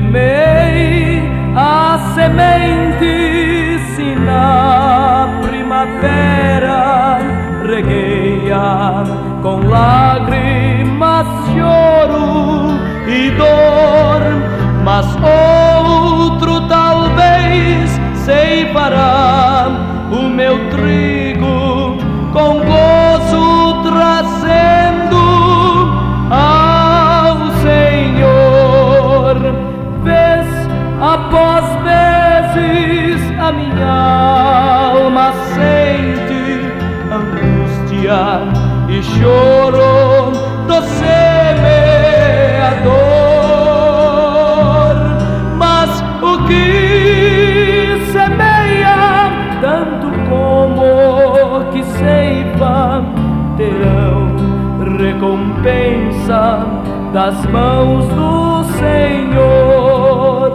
Semei a semente, se na primavera reguei-a com lágrimas, choro e dor, mas outro talvez ceifará o meu trigo com gozo, trazendo ao Senhor. Vez após vezes a minha alma sente angústia e choro do semeador, mas o que semeia, tanto como que ceifa, terão recompensa das mãos do Senhor.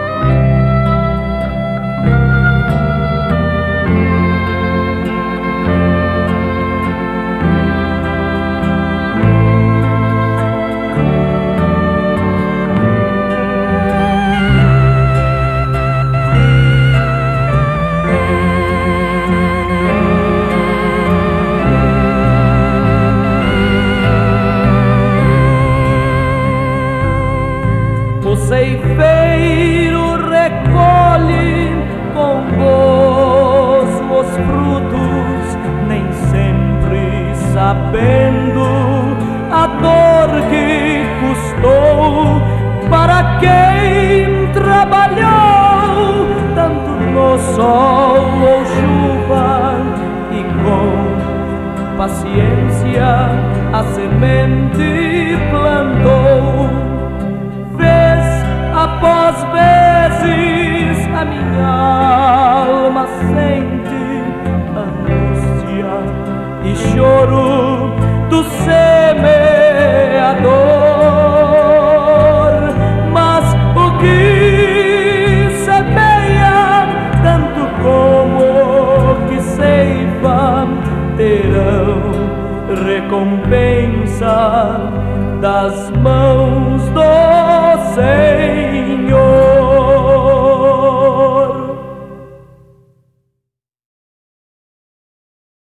O ceifeiro recolhe com gozo os frutos, nem sempre sabendo a dor que custou para quem trabalhou tanto no sol ou chuva e com paciência a semente plantou. Após vezes a minha alma sente angústia e choro do semeador, mas o que semeia, tanto como que ceifa, terão recompensa das mãos